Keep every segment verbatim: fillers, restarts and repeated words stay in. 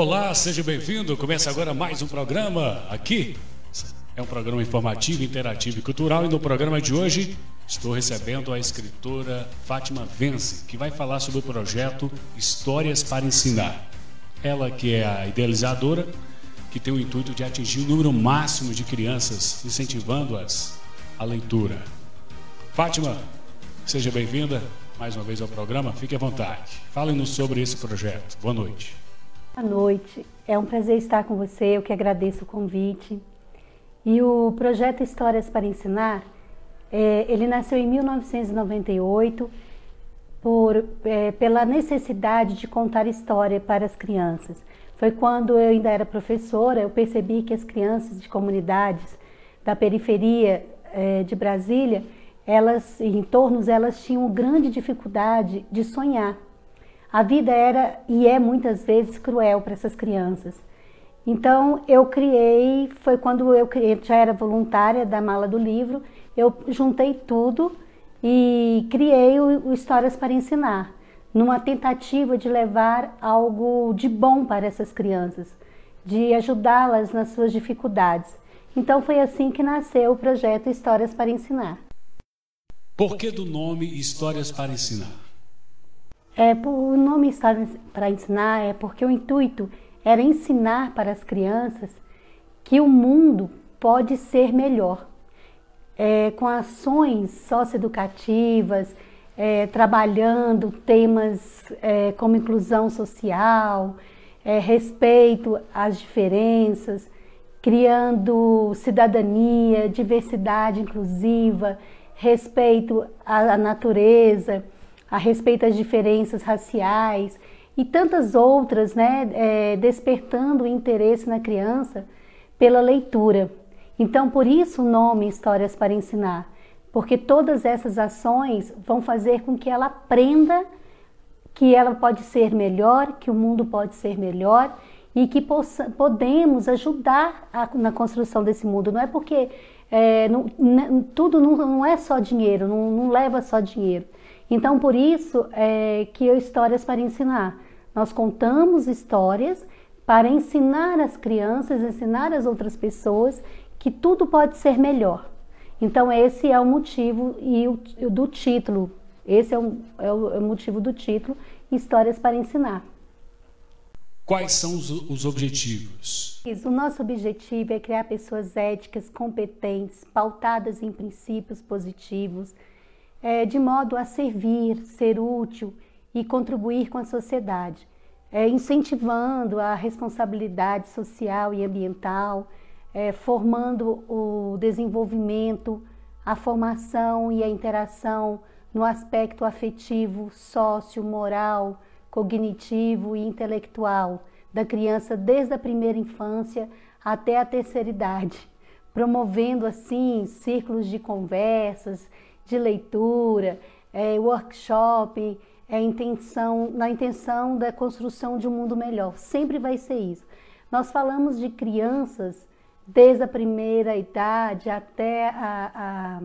Olá, seja bem-vindo. Começa agora mais um programa aqui. É um programa informativo, interativo e cultural. E no programa de hoje estou recebendo a escritora Fátima Vence, que vai falar sobre o projeto Histórias para Ensinar. Ela que é a idealizadora, que tem o intuito de atingir o número máximo de crianças, incentivando-as à leitura. Fátima, seja bem-vinda mais uma vez ao programa. Fique à vontade. Fale-nos sobre esse projeto. Boa noite. Boa noite. É um prazer estar com você. Eu que agradeço o convite. E o projeto Histórias para Ensinar, é, ele nasceu em mil novecentos e noventa e oito por, é, pela necessidade de contar história para as crianças. Foi quando eu ainda era professora, eu percebi que as crianças de comunidades da periferia é, de Brasília, elas, em tornos, elas tinham grande dificuldade de sonhar. A vida era e é muitas vezes cruel para essas crianças. Então eu criei, foi quando eu criei, já era voluntária da Mala do Livro, eu juntei tudo e criei o, o Histórias para Ensinar, numa tentativa de levar algo de bom para essas crianças, de ajudá-las nas suas dificuldades. Então foi assim que nasceu o projeto Histórias para Ensinar. Por que do nome Histórias para Ensinar? É, o nome Histórias para Ensinar é porque o intuito era ensinar para as crianças que o mundo pode ser melhor, é, com ações socioeducativas, é, trabalhando temas é, como inclusão social, é, respeito às diferenças, criando cidadania, diversidade inclusiva, respeito à natureza, a respeito às diferenças raciais e tantas outras, né, é, despertando o interesse na criança pela leitura. Então, por isso o nome Histórias para Ensinar, porque todas essas ações vão fazer com que ela aprenda que ela pode ser melhor, que o mundo pode ser melhor e que possa, podemos ajudar a, na construção desse mundo. Não é porque é, não, não, tudo não, não é só dinheiro, não, não leva só dinheiro. Então, por isso é que eu Histórias para Ensinar. Nós contamos histórias para ensinar as crianças, ensinar as outras pessoas que tudo pode ser melhor. Então, esse é o motivo e o, do título. Esse é o, é o motivo do título, Histórias para Ensinar. Quais são os, os objetivos? O nosso objetivo é criar pessoas éticas, competentes, pautadas em princípios positivos, É, de modo a servir, ser útil e contribuir com a sociedade, é, incentivando a responsabilidade social e ambiental, é, formando o desenvolvimento, a formação e a interação no aspecto afetivo, sócio, moral, cognitivo e intelectual da criança desde a primeira infância até a terceira idade, promovendo assim círculos de conversas, de leitura, é, workshop, é, intenção, na intenção da construção de um mundo melhor. Sempre vai ser isso. Nós falamos de crianças desde a primeira idade até a,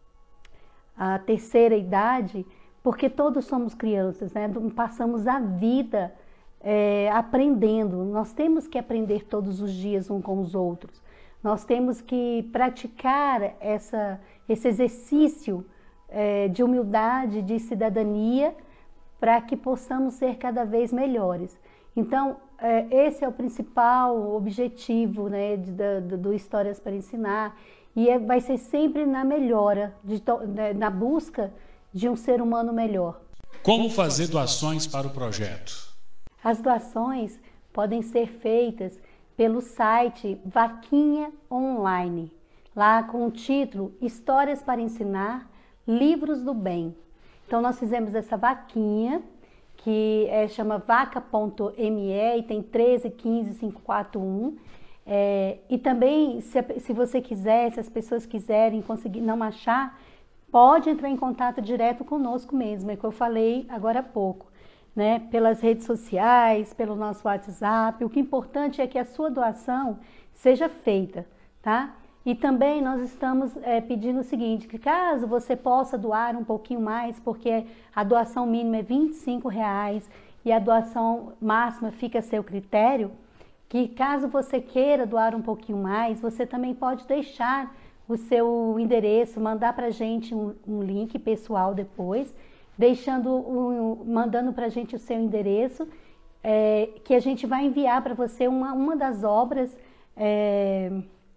a, a terceira idade, porque todos somos crianças, né? Passamos a vida é, aprendendo. Nós temos que aprender todos os dias uns com os outros. Nós temos que praticar essa, esse exercício é, de humildade, de cidadania, para que possamos ser cada vez melhores. Então, é, esse é o principal objetivo, né, de, de, do Histórias para Ensinar, e é, vai ser sempre na melhora, de, na busca de um ser humano melhor. Como fazer doações para o projeto? As doações podem ser feitas pelo site Vaquinha Online, lá com o título Histórias para Ensinar, Livros do Bem. Então nós fizemos essa vaquinha, que é, chama vaca ponto me e tem treze, quinze, quinhentos e quarenta e um. É, e também, se, se você quiser, se as pessoas quiserem conseguir não achar, pode entrar em contato direto conosco mesmo, é o que eu falei agora há pouco. Né, pelas redes sociais, pelo nosso WhatsApp. O que é importante é que a sua doação seja feita, tá? E também nós estamos é, pedindo o seguinte, que caso você possa doar um pouquinho mais, porque a doação mínima é vinte e cinco reais e a doação máxima fica a seu critério, que caso você queira doar um pouquinho mais, você também pode deixar o seu endereço, mandar para a gente um, um link pessoal depois, deixando um, mandando para a gente o seu endereço, é, que a gente vai enviar para você uma, uma das obras é,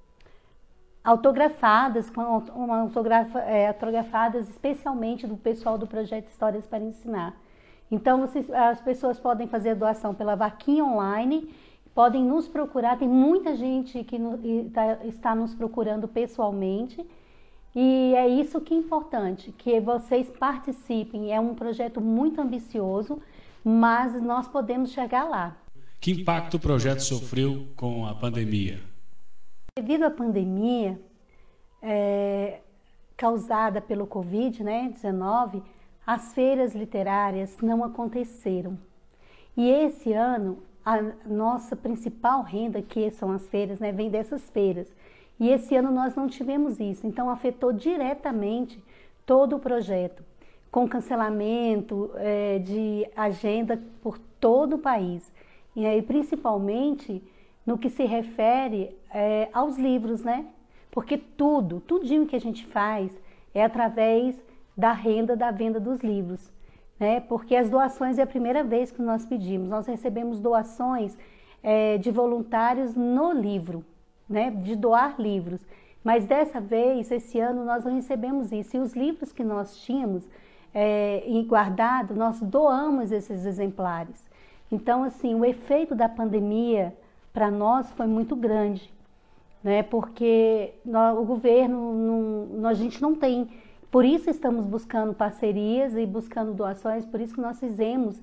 autografadas, com uma autografa, é, autografadas especialmente do pessoal do projeto Histórias para Ensinar. Então, vocês, as pessoas podem fazer a doação pela vaquinha online, podem nos procurar, tem muita gente que no, tá, está nos procurando pessoalmente, e é isso que é importante, que vocês participem. É um projeto muito ambicioso, mas nós podemos chegar lá. Que impacto o projeto sofreu com a pandemia? Devido à pandemia é, causada pelo covid dezenove, as feiras literárias não aconteceram. E esse ano, a nossa principal renda, que são as feiras, né, vem dessas feiras. E esse ano nós não tivemos isso, então afetou diretamente todo o projeto, com cancelamento é, de agenda por todo o país. E aí, principalmente no que se refere é, aos livros, né? Porque tudo, tudinho que a gente faz é através da renda da venda dos livros, né? Porque as doações é a primeira vez que nós pedimos. Nós recebemos doações é, de voluntários no livro, né? De doar livros. Mas dessa vez, esse ano, nós não recebemos isso. E os livros que nós tínhamos é, guardado, nós doamos esses exemplares. Então, assim, o efeito da pandemia para nós foi muito grande, né? Porque nós, o governo, não, a gente não tem, por isso estamos buscando parcerias e buscando doações, por isso que nós fizemos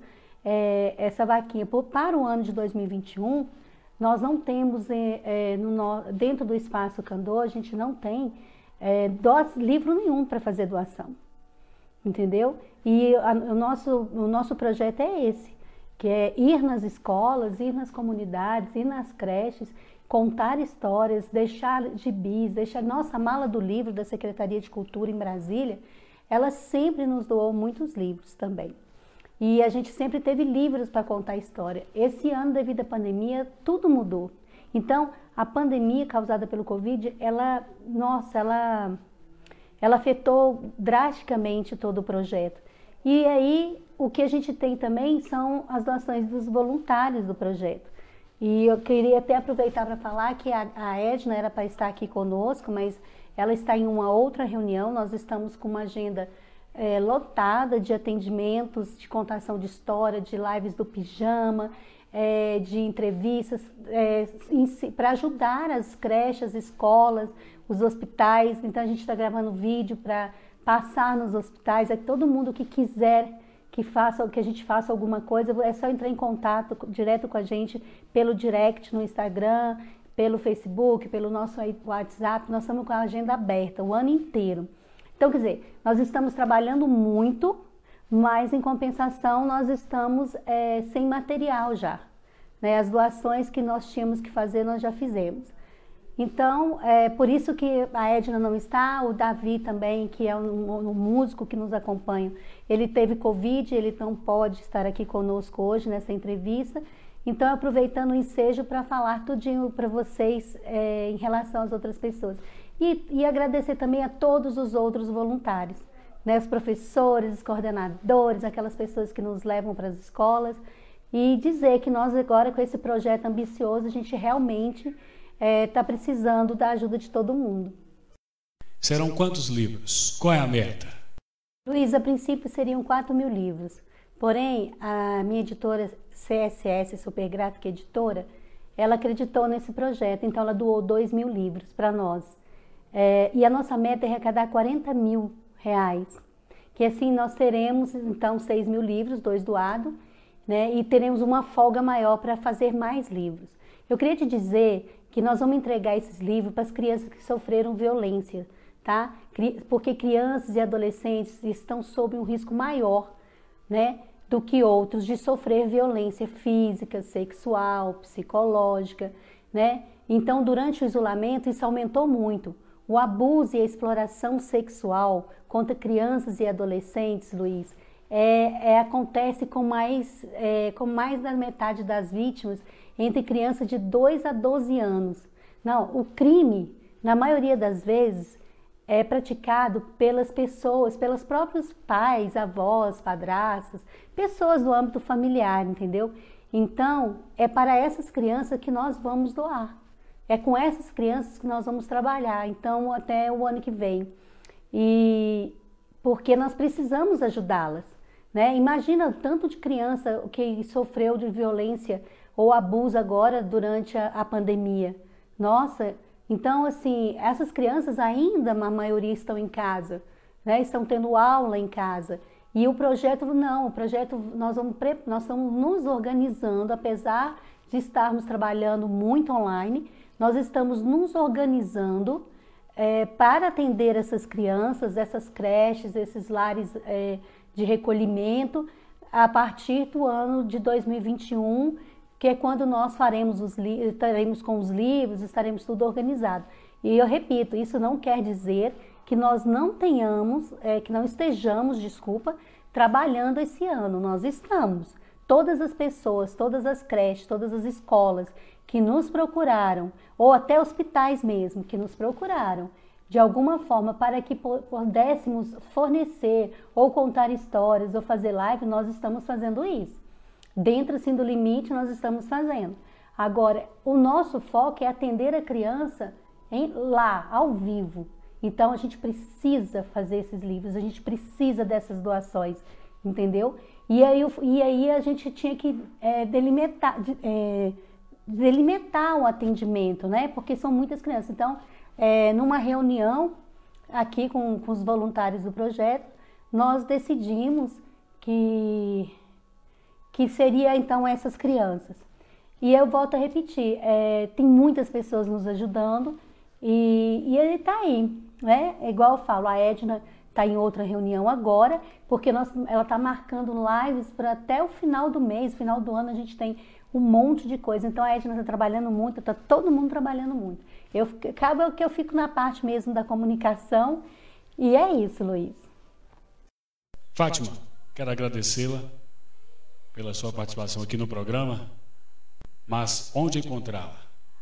é, essa vaquinha. Por, para o ano de dois mil e vinte e um, nós não temos, é, é, no, dentro do Espaço Candor, a gente não tem é, do, livro nenhum para fazer doação, entendeu? E a, o, nosso, o nosso projeto é esse, que é ir nas escolas, ir nas comunidades, ir nas creches, contar histórias, deixar gibis, deixar nossa mala do livro da Secretaria de Cultura em Brasília, ela sempre nos doou muitos livros também. E a gente sempre teve livros para contar história. Esse ano, devido à pandemia, tudo mudou. Então, a pandemia causada pelo Covid, ela, nossa, ela, ela afetou drasticamente todo o projeto. E aí, o que a gente tem também são as doações dos voluntários do projeto. E eu queria até aproveitar para falar que a, a Edna era para estar aqui conosco, mas ela está em uma outra reunião. Nós estamos com uma agenda é, lotada de atendimentos, de contação de história, de lives do pijama, é, de entrevistas, é, para ajudar as creches, as escolas, os hospitais. Então, a gente está gravando vídeo para passar nos hospitais, é que todo mundo que quiser que, faça, que a gente faça alguma coisa, é só entrar em contato direto com a gente pelo direct no Instagram, pelo Facebook, pelo nosso WhatsApp. Nós estamos com a agenda aberta o ano inteiro. Então, quer dizer, nós estamos trabalhando muito, mas em compensação nós estamos é, sem material já, né? As doações que nós tínhamos que fazer, nós já fizemos. Então, é por isso que a Edna não está, o Davi também, que é um, um músico que nos acompanha, ele teve Covid, ele não pode estar aqui conosco hoje nessa entrevista. Então, aproveitando o ensejo para falar tudinho para vocês é, em relação às outras pessoas. E, e agradecer também a todos os outros voluntários, né? Os professores, os coordenadores, aquelas pessoas que nos levam para as escolas. E dizer que nós agora, com esse projeto ambicioso, a gente realmente está é, precisando da ajuda de todo mundo. Serão quantos livros? Qual é a meta? Luiz, a princípio seriam quatro mil livros. Porém, a minha editora C S S, Super Gráfica Editora, ela acreditou nesse projeto, então ela doou dois mil livros para nós. É, e a nossa meta é arrecadar quarenta mil reais. Que assim nós teremos, então, seis mil livros, dois doados, né? E teremos uma folga maior para fazer mais livros. Eu queria te dizer que nós vamos entregar esses livros para as crianças que sofreram violência, tá? Porque crianças e adolescentes estão sob um risco maior, né, do que outros de sofrer violência física, sexual, psicológica, né? Então, durante o isolamento, isso aumentou muito. O abuso e a exploração sexual contra crianças e adolescentes, Luiz, é, é, acontece com mais, é, com mais da metade das vítimas entre crianças de dois a doze anos. Não, o crime, na maioria das vezes, é praticado pelas pessoas, pelos próprios pais, avós, padrastos, pessoas do âmbito familiar, entendeu? Então, é para essas crianças que nós vamos doar. É com essas crianças que nós vamos trabalhar, então, até o ano que vem. E porque nós precisamos ajudá-las, né? Imagina o tanto de criança que sofreu de violência ou abuso agora durante a, a pandemia. Nossa, então, assim, essas crianças ainda, a maioria, estão em casa, né? Estão tendo aula em casa. E o projeto, não, o projeto, nós, vamos, nós estamos nos organizando, apesar de estarmos trabalhando muito online, nós estamos nos organizando é, para atender essas crianças, essas creches, esses lares é, de recolhimento, a partir do ano de dois mil e vinte e um, que é quando nós faremos os estaremos com os livros, estaremos tudo organizado. E eu repito, isso não quer dizer que nós não tenhamos, é, que não estejamos, desculpa, trabalhando esse ano. Nós estamos. Todas as pessoas, todas as creches, todas as escolas que nos procuraram, ou até hospitais mesmo, que nos procuraram, de alguma forma, para que pudéssemos fornecer, ou contar histórias, ou fazer live, nós estamos fazendo isso. Dentro assim, do limite, nós estamos fazendo. Agora, o nosso foco é atender a criança em, lá, ao vivo. Então, a gente precisa fazer esses livros, a gente precisa dessas doações, entendeu? E aí, e aí a gente tinha que é, delimitar, é, delimitar o atendimento, né? Porque são muitas crianças. Então, é, numa reunião aqui com, com os voluntários do projeto, nós decidimos que... que seria então essas crianças. E eu volto a repetir, é, tem muitas pessoas nos ajudando e, e ele está aí, né? É igual eu falo, a Edna está em outra reunião agora, porque nós, ela está marcando lives para até o final do mês, final do ano a gente tem um monte de coisa. Então a Edna está trabalhando muito, está todo mundo trabalhando muito. Eu, acaba que eu fico na parte mesmo da comunicação e é isso, Luiz. Fátima, quero agradecê-la pela sua participação aqui no programa, mas onde encontrá-la?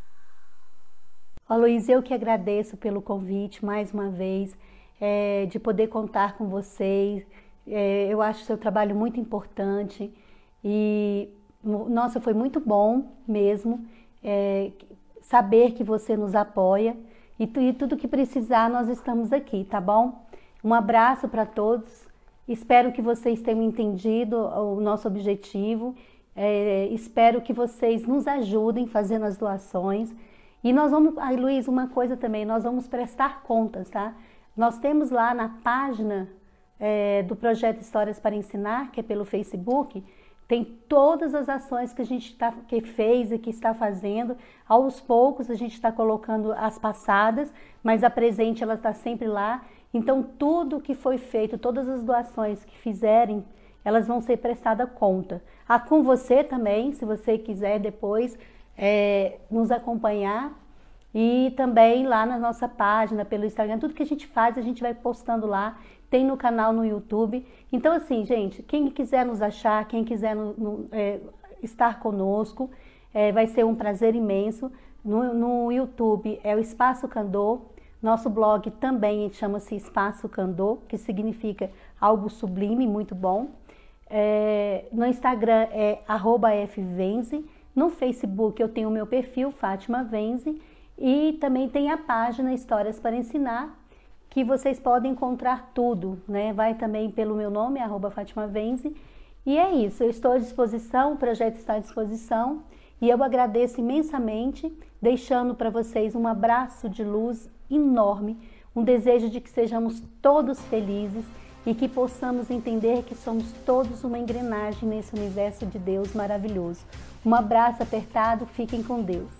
Ó, Luiz, eu que agradeço pelo convite mais uma vez, é, de poder contar com vocês. É, eu acho o seu trabalho muito importante e, nossa, foi muito bom mesmo é, saber que você nos apoia e, e tudo que precisar nós estamos aqui, tá bom? Um abraço para todos. Espero que vocês tenham entendido o nosso objetivo, é, espero que vocês nos ajudem fazendo as doações. E nós vamos, ai, Luiz, uma coisa também, nós vamos prestar contas, tá? Nós temos lá na página é, do Projeto Histórias para Ensinar, que é pelo Facebook, tem todas as ações que a gente tá, que fez e que está fazendo. Aos poucos a gente está colocando as passadas, mas a presente ela está sempre lá. Então, tudo que foi feito, todas as doações que fizerem, elas vão ser prestadas conta. Ah, com você também, se você quiser depois é, nos acompanhar. E também lá na nossa página, pelo Instagram, tudo que a gente faz, a gente vai postando lá. Tem no canal no YouTube. Então, assim, gente, quem quiser nos achar, quem quiser no, no, é, estar conosco, é, vai ser um prazer imenso. No, no YouTube é o Espaço Candor. Nosso blog também chama-se Espaço Candor, que significa algo sublime, muito bom. É, no Instagram é arroba fvenze. No Facebook eu tenho o meu perfil, Fátima Venze. E também tem a página Histórias para Ensinar, que vocês podem encontrar tudo, né? Vai também pelo meu nome, arroba Fátima Venze. E é isso, eu estou à disposição, o projeto está à disposição. E eu agradeço imensamente, deixando para vocês um abraço de luz enorme, um desejo de que sejamos todos felizes e que possamos entender que somos todos uma engrenagem nesse universo de Deus maravilhoso. Um abraço apertado, fiquem com Deus.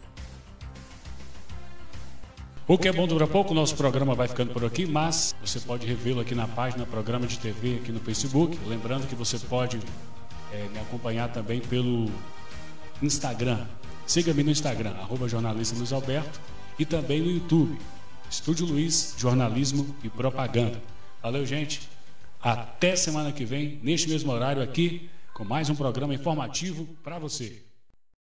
O que é bom dura pouco, o nosso programa vai ficando por aqui, mas você pode revê-lo aqui na página Programa de T V, aqui no Facebook. Lembrando que você pode é, me acompanhar também pelo Instagram. Siga-me no Instagram, arroba jornalista Luiz Alberto, e também no YouTube, Estúdio Luiz, Jornalismo e Propaganda. Valeu, gente. Até semana que vem, neste mesmo horário aqui, com mais um programa informativo para você.